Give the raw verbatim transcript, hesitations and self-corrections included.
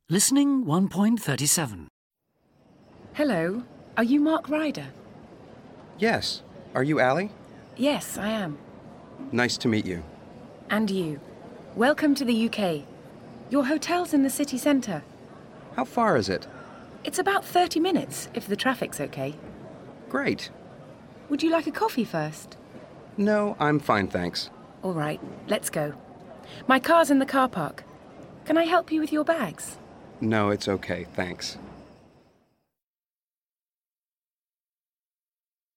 Listening one point thirty-seven. Hello, are you Mark Ryder? Yes. Are you Allie? Yes, I am. Nice to meet you. And you. Welcome to the U K. Your hotel's in the city centre. How far is it? It's about thirty minutes, if the traffic's okay. Great. Would you like a coffee first? No, I'm fine, thanks. All right, let's go. My car's in the car park. Can I help you with your bags? No, it's okay, thanks.